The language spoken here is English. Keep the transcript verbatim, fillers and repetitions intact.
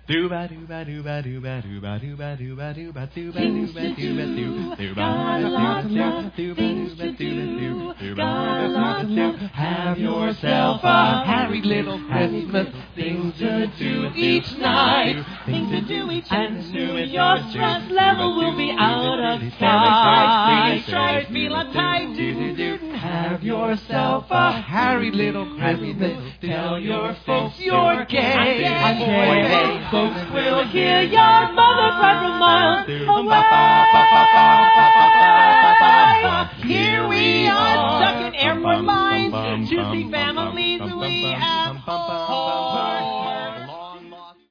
Dooba dooba dooba dooba dooba dooba dooba dooba dooba dooba dooba dooba got a lot of love, things to do, got a lot of love. Have yourself a happy little Christmas, things to do each night, things to do each night. And soon your stress level will be out of sight. Try to feel uptight. Have yourself a happy little Christmas. Tell your folks you're gay. I'm gay. Folks will hear your mother cry from miles away. Here we are, stuck in airport lines, choosing families we abhor.